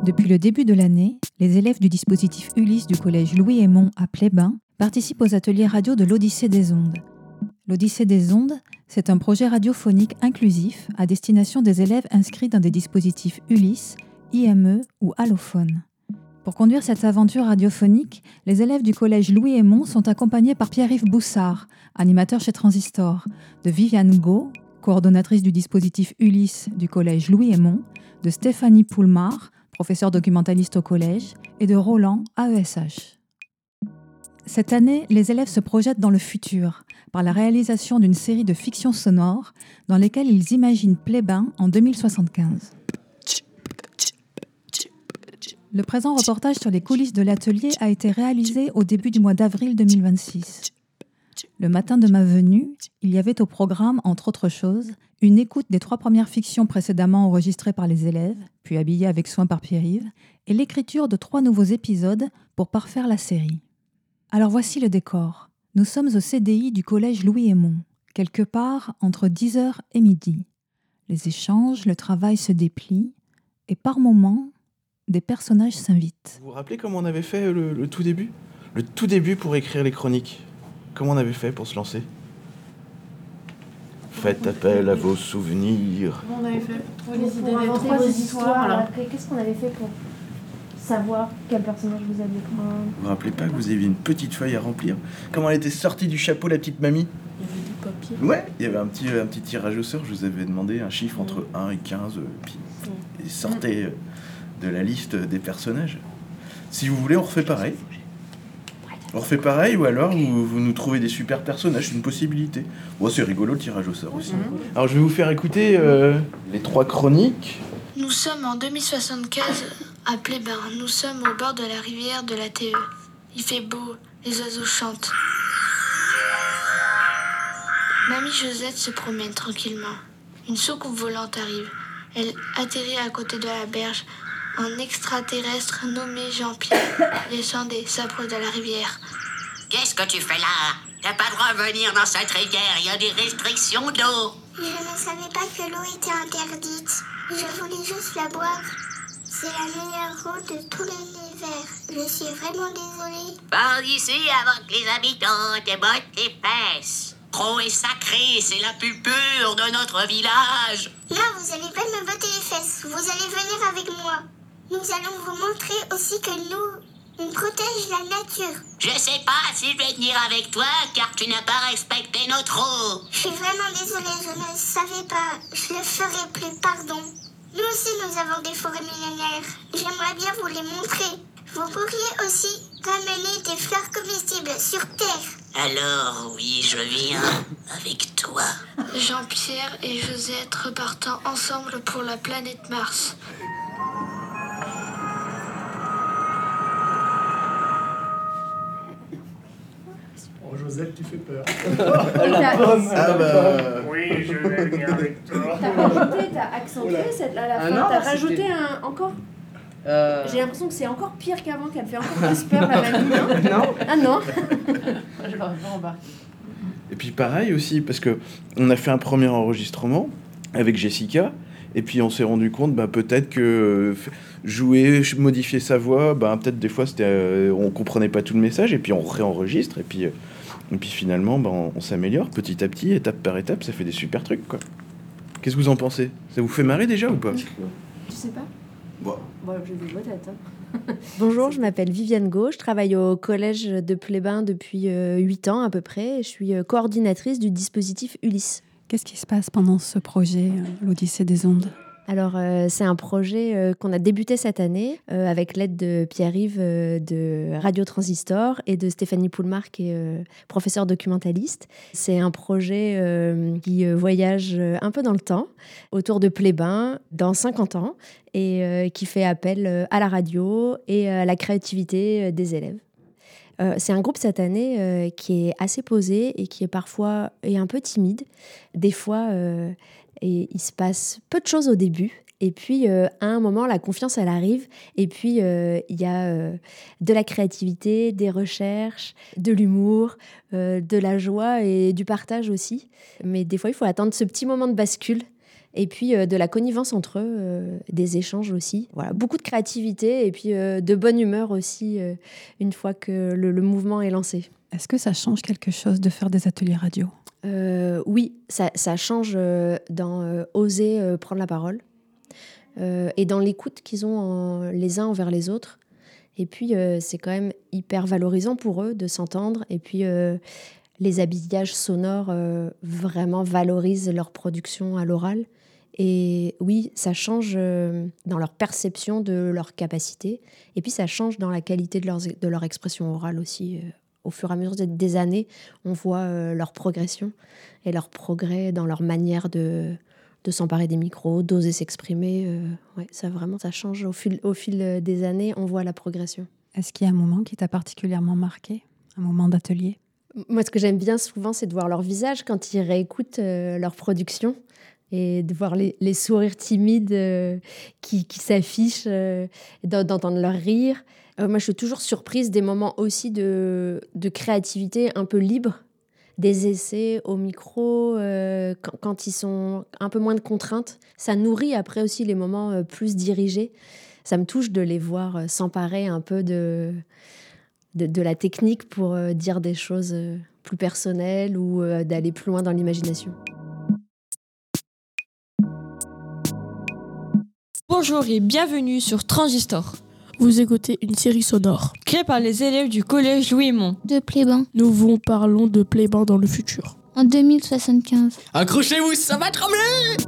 Depuis le début de l'année, les élèves du dispositif Ulysse du collège Louis-Aymon à Plébain participent aux ateliers radio de l'Odyssée des ondes. L'Odyssée des ondes, c'est un projet radiophonique inclusif à destination des élèves inscrits dans des dispositifs Ulysse, IME ou allophones. Pour conduire cette aventure radiophonique, les élèves du collège Louis-Aymon sont accompagnés par Pierre-Yves Boussard, animateur chez Transistor, de Viviane Gau, coordonnatrice du dispositif Ulysse du collège Louis-Aymon, de Stéphanie Poulmar, professeure documentaliste au collège, et de Roland, AESH. Cette année, les élèves se projettent dans le futur par la réalisation d'une série de fictions sonores dans lesquelles ils imaginent Plébain en 2075. Le présent reportage sur les coulisses de l'atelier a été réalisé au début du mois d'avril 2026. Le matin de ma venue, il y avait au programme, entre autres choses, une écoute des 3 premières fictions précédemment enregistrées par les élèves, puis habillées avec soin par Pierre-Yves, et l'écriture de 3 nouveaux épisodes pour parfaire la série. Alors voici le décor. Nous sommes au CDI du collège Louis-Aymon, quelque part entre 10h et midi. Les échanges, le travail se déplient, et par moments, des personnages s'invitent. Vous vous rappelez comment on avait fait le tout début ? Le tout début pour écrire les chroniques. Comment on avait fait pour se lancer ? Faites appel à vos souvenirs. Comment on avait fait pour inventer vos histoires. Après, qu'est-ce qu'on avait fait pour savoir quel personnage vous alliez prendre ? Vous vous rappelez pas que vous aviez une petite feuille à remplir ? Comment elle était sortie du chapeau, la petite mamie ? Il y avait du papier. Ouais, il y avait un petit tirage au sort. Je vous avais demandé un chiffre entre 1 et 15, puis il sortait de la liste des personnages. Si vous voulez, on refait pareil. On refait pareil, ou alors vous nous trouvez des super personnages, c'est une possibilité. Bon, c'est rigolo le tirage au sort aussi. Alors je vais vous faire écouter les 3 chroniques. Nous sommes en 2075 à Plébain. Nous sommes au bord de la rivière de la TE. Il fait beau, les oiseaux chantent. Mamie Josette se promène tranquillement. Une soucoupe volante arrive. Elle atterrit à côté de la berge. Un extraterrestre nommé Jean-Pierre descendait, s'approche de la rivière. Qu'est-ce que tu fais là ? T'as pas le droit de venir dans cette rivière, il y a des restrictions d'eau. Je ne savais pas que l'eau était interdite. Je voulais juste la boire. C'est la meilleure eau de tous les hivers. Je suis vraiment désolée. Par d'ici avant que les habitants te bottent les fesses. Trop est sacré, c'est la plus pure de notre village. Là, vous allez pas me botter les fesses. Vous allez venir avec moi. Nous allons vous montrer aussi que on protège la nature. Je sais pas si je vais venir avec toi, car tu n'as pas respecté notre eau. Je suis vraiment désolée, je ne savais pas. Je le ferai plus, pardon. Nous aussi, nous avons des forêts millénaires. J'aimerais bien vous les montrer. Vous pourriez aussi ramener des fleurs comestibles sur Terre. Alors, oui, je viens avec toi. Jean-Pierre et Josette repartant ensemble pour la planète Mars. Oh, Josette, tu fais peur. Oui, je vais venir avec toi. T'as accentué cette là à la fin. non, T'as c'était- rajouté un encore. J'ai l'impression que c'est encore pire qu'avant, qu'elle fait encore plus peur la mamie. Hein. Non. Ah non. Je l'aurais pas embarqué. Et puis pareil aussi, parce que on a fait un premier enregistrement avec Jessica, et puis on s'est rendu compte, peut-être que jouer, modifier sa voix, peut-être des fois on comprenait pas tout le message, et puis on réenregistre, et puis finalement, on s'améliore petit à petit, étape par étape, ça fait des super trucs, quoi. Qu'est-ce que vous en pensez ? Ça vous fait marrer déjà ou pas ? Tu sais pas ? Bon. Bon, j'ai des têtes. Hein. Bonjour, je m'appelle Viviane Gau, je travaille au collège de Plébain depuis 8 ans à peu près. Je suis coordinatrice du dispositif Ulysse. Qu'est-ce qui se passe pendant ce projet, l'Odyssée des ondes ? Alors, c'est un projet qu'on a débuté cette année avec l'aide de Pierre-Yves de Radio Transistor et de Stéphanie Poulmar, qui est professeure documentaliste. C'est un projet qui voyage un peu dans le temps, autour de Plébain, dans 50 ans, et qui fait appel à la radio et à la créativité des élèves. C'est un groupe cette année qui est assez posé et qui est parfois un peu timide. Des fois... Et il se passe peu de choses au début. Et puis, à un moment, la confiance, elle arrive. Et puis, il y a de la créativité, des recherches, de l'humour, de la joie et du partage aussi. Mais des fois, il faut attendre ce petit moment de bascule. Et puis de la connivence entre eux, des échanges aussi. Voilà, beaucoup de créativité et puis de bonne humeur aussi une fois que le mouvement est lancé. Est-ce que ça change quelque chose de faire des ateliers radio ? Oui, ça change dans oser prendre la parole et dans l'écoute qu'ils ont les uns envers les autres. Et puis, c'est quand même hyper valorisant pour eux de s'entendre. Et puis, les habillages sonores vraiment valorisent leur production à l'oral. Et oui, ça change dans leur perception de leur capacité. Et puis, ça change dans la qualité de leur expression orale aussi. Au fur et à mesure des années, on voit leur progression et leur progrès dans leur manière de s'emparer des micros, d'oser s'exprimer. Ouais, ça change au fil des années, on voit la progression. Est-ce qu'il y a un moment qui t'a particulièrement marqué ? Un moment d'atelier ? Moi, ce que j'aime bien souvent, c'est de voir leur visage quand ils réécoutent leur production et de voir les sourires timides qui s'affichent, d'entendre leur rire. Moi, je suis toujours surprise des moments aussi de créativité un peu libre, des essais au micro, quand ils sont un peu moins de contraintes. Ça nourrit après aussi les moments plus dirigés. Ça me touche de les voir s'emparer un peu de la technique pour dire des choses plus personnelles ou d'aller plus loin dans l'imagination. Bonjour et bienvenue sur Transistor. Vous écoutez une série sonore créée par les élèves du collège Louis-Aymon de Pléban. Nous vous parlons de Pléban dans le futur. En 2075. Accrochez-vous, ça va trembler!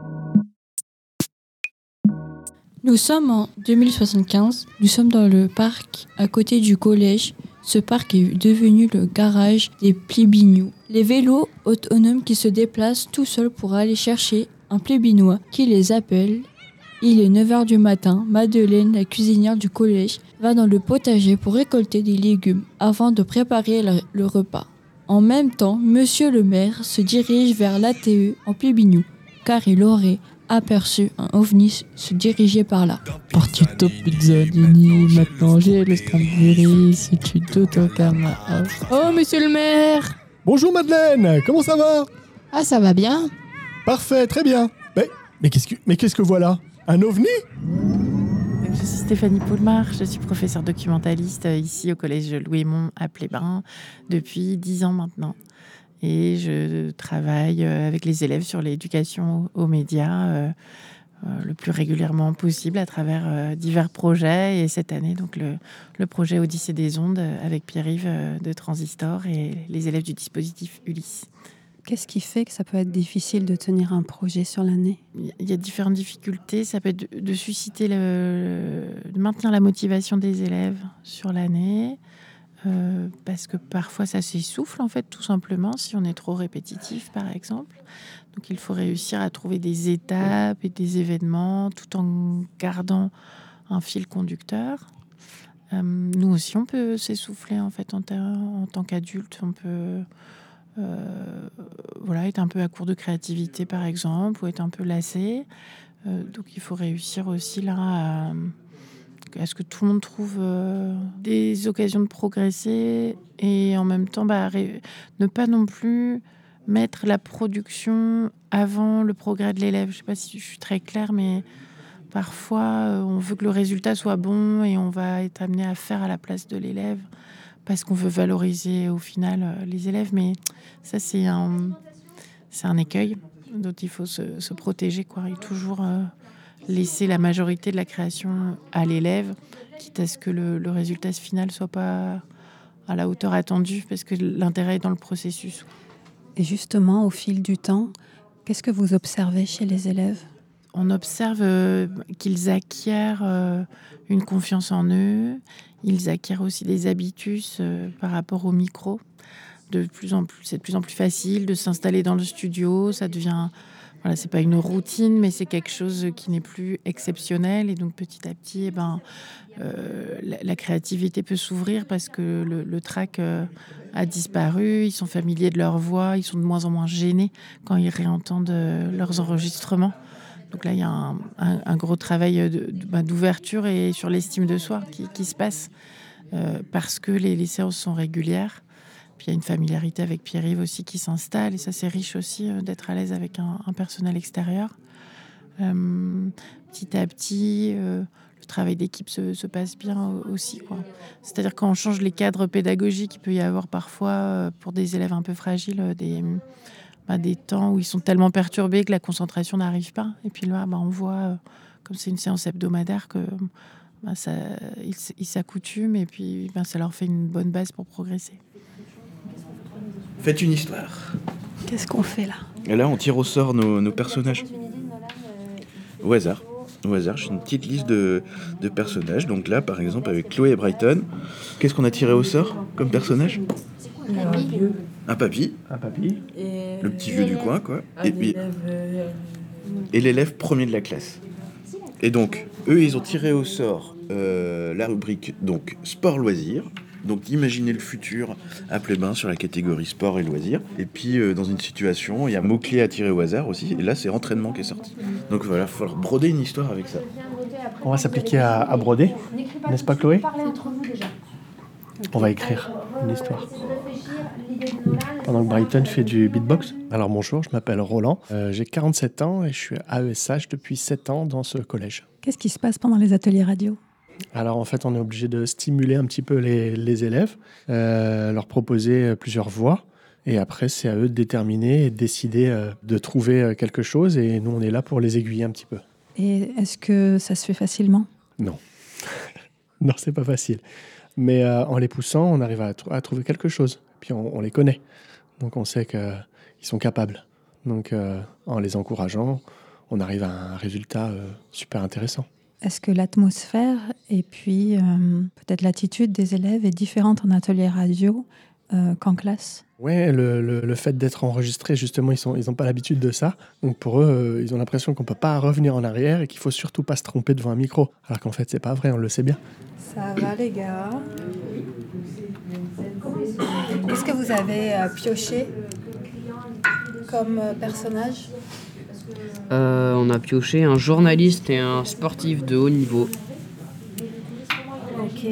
Nous sommes en 2075. Nous sommes dans le parc à côté du collège. Ce parc est devenu le garage des plébignoux. Les vélos autonomes qui se déplacent tout seuls pour aller chercher un plébinois qui les appelle. Il est 9h du matin. Madeleine, la cuisinière du collège, va dans le potager pour récolter des légumes avant de préparer le repas. En même temps, monsieur le maire se dirige vers l'ATE en plébignou, car il aurait aperçu un ovni se diriger par là. Partito Pizzolini, maintenant j'ai le Strambury, si tu t'autocames. Oh, monsieur le maire! Bonjour Madeleine, comment ça va? Ah, ça va bien. Parfait, très bien. Mais qu'est-ce que voilà? Un ovni? Je suis Stéphanie Poulmar, je suis professeure documentaliste ici au collège Louis-Aymon à Pléban depuis 10 ans maintenant. Et je travaille avec les élèves sur l'éducation aux médias le plus régulièrement possible à travers divers projets. Et cette année, donc le projet Odyssée des ondes avec Pierre-Yves de Transistor et les élèves du dispositif Ulysse. Qu'est-ce qui fait que ça peut être difficile de tenir un projet sur l'année ? Il y a différentes difficultés. Ça peut être de susciter, de maintenir la motivation des élèves sur l'année. Parce que parfois ça s'essouffle en fait tout simplement si on est trop répétitif par exemple. Donc il faut réussir à trouver des étapes et des événements tout en gardant un fil conducteur. Nous aussi on peut s'essouffler en fait en tant qu'adulte. On peut être un peu à court de créativité par exemple ou être un peu lassé. Donc il faut réussir aussi là à ce que tout le monde trouve des occasions de progresser et en même temps ne pas non plus mettre la production avant le progrès de l'élève. Je ne sais pas si je suis très claire, mais parfois on veut que le résultat soit bon et on va être amené à faire à la place de l'élève parce qu'on veut valoriser au final les élèves. Mais ça, c'est un écueil dont il faut se protéger, quoi. Et toujours laisser la majorité de la création à l'élève, quitte à ce que le résultat final soit pas à la hauteur attendue, parce que l'intérêt est dans le processus. Et justement, au fil du temps, qu'est-ce que vous observez chez les élèves ? On observe qu'ils acquièrent une confiance en eux, ils acquièrent aussi des habitus par rapport au micro. C'est de plus en plus facile de s'installer dans le studio, ça devient... Voilà, c'est pas une routine, mais c'est quelque chose qui n'est plus exceptionnel. Et donc, petit à petit, la créativité peut s'ouvrir parce que le trac a disparu. Ils sont familiers de leur voix. Ils sont de moins en moins gênés quand ils réentendent leurs enregistrements. Donc là, il y a un gros travail d'ouverture et sur l'estime de soi qui se passe parce que les séances sont régulières. Puis il y a une familiarité avec Pierre-Yves aussi qui s'installe, et ça c'est riche aussi d'être à l'aise avec un personnel extérieur. Petit à petit, le travail d'équipe se passe bien aussi, quoi. C'est-à-dire quand on change les cadres pédagogiques, il peut y avoir parfois, pour des élèves un peu fragiles, des temps où ils sont tellement perturbés que la concentration n'arrive pas. Et puis là, on voit, comme c'est une séance hebdomadaire, que ils s'accoutument, et puis ça leur fait une bonne base pour progresser. Faites une histoire. Qu'est-ce qu'on fait là? Et là, on tire au sort nos personnages. Au hasard. J'ai une petite liste de personnages. Donc là, par exemple, avec Chloé et Brighton, qu'est-ce qu'on a tiré au sort comme personnage? Un papy. Et le petit vieux du coin, quoi. Et l'élève premier de la classe. Et donc, eux, ils ont tiré au sort la rubrique donc sport-loisirs. Donc, imaginez le futur à Plébin sur la catégorie sport et loisirs. Et puis, dans une situation, il y a un mot-clé à tirer au hasard aussi. Et là, c'est entraînement qui est sorti. Donc voilà, il va falloir broder une histoire avec ça. On va s'appliquer à broder, n'est-ce pas Chloé? On va écrire une histoire. Pendant que Brighton fait du beatbox. Alors bonjour, je m'appelle Roland, j'ai 47 ans et je suis AESH depuis 7 ans dans ce collège. Qu'est-ce qui se passe pendant les ateliers radio? Alors en fait, on est obligé de stimuler un petit peu les élèves, leur proposer plusieurs voies. Et après, c'est à eux de déterminer et de décider de trouver quelque chose. Et nous, on est là pour les aiguiller un petit peu. Et est-ce que ça se fait facilement? Non. Non, c'est pas facile. Mais en les poussant, on arrive à trouver quelque chose. Puis on les connaît. Donc on sait qu'ils sont capables. Donc en les encourageant, on arrive à un résultat super intéressant. Est-ce que l'atmosphère et puis peut-être l'attitude des élèves est différente en atelier radio qu'en classe? Ouais, le fait d'être enregistré, justement, ils n'ont pas l'habitude de ça. Donc pour eux, ils ont l'impression qu'on ne peut pas revenir en arrière et qu'il ne faut surtout pas se tromper devant un micro. Alors qu'en fait, c'est pas vrai, on le sait bien. Ça va les gars? Qu'est-ce que vous avez pioché comme personnage? On a pioché un journaliste et un sportif de haut niveau. Ok.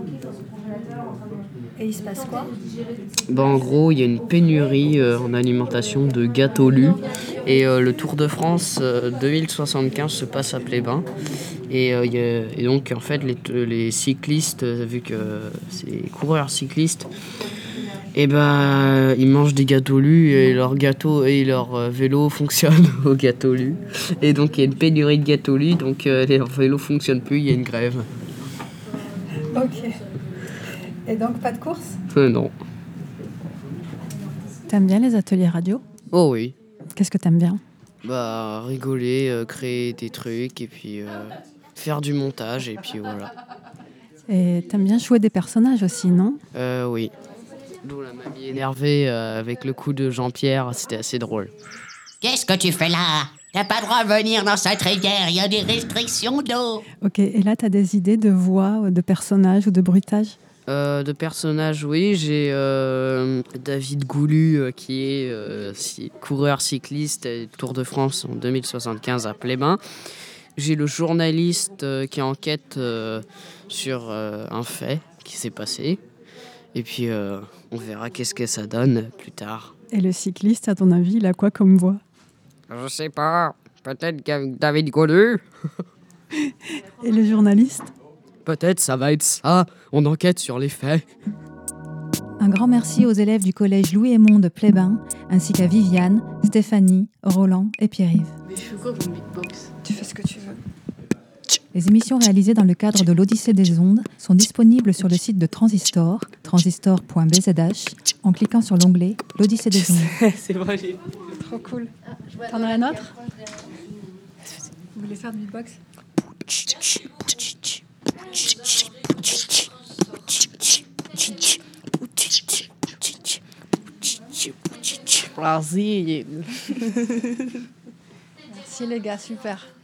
Et il se passe quoi? En gros, il y a une pénurie en alimentation de gâteaux lus. Et le Tour de France 2075 se passe à Plébin. Et donc, en fait, les cyclistes, vu que c'est coureurs cyclistes, ils mangent des gâteaux lus et leur vélo fonctionne au gâteau lu. Et donc, il y a une pénurie de gâteaux lus, donc leur vélo ne fonctionne plus, il y a une grève. Ok. Et donc, pas de course? Non. T'aimes bien les ateliers radio? Oh oui. Qu'est-ce que t'aimes bien? Rigoler, créer des trucs et puis faire du montage et puis voilà. Et t'aimes bien jouer des personnages aussi, non? Oui. D'où la mamie énervée avec le coup de Jean-Pierre, c'était assez drôle. Qu'est-ce que tu fais là? T'as pas le droit de venir dans cette rivière, il y a des restrictions d'eau. Ok, et là t'as des idées de voix, de personnages ou de bruitage? De personnages, oui, j'ai David Goulu qui est coureur cycliste Tour de France en 2075 à Plébin. J'ai le journaliste qui enquête sur un fait qui s'est passé. Et puis on verra qu'est-ce que ça donne plus tard. Et le cycliste, à ton avis, il a quoi comme voix? Je sais pas, peut-être David Goulu. Et le journaliste? Peut-être ça va être ça, on enquête sur les faits. Un grand merci aux élèves du collège Louis-Aymon de Plébin, ainsi qu'à Viviane, Stéphanie, Roland et Pierre-Yves. Mais je fais quoi comme beatbox? Tu fais ce que tu veux. Les émissions réalisées dans le cadre de l'Odyssée des ondes sont disponibles sur le site de Transistor, transistor.bzh, en cliquant sur l'onglet l'Odyssée des ondes. C'est vrai, j'ai... Trop cool. T'en as un autre? Vous voulez faire du beatbox? Vas-y. Merci les gars, super.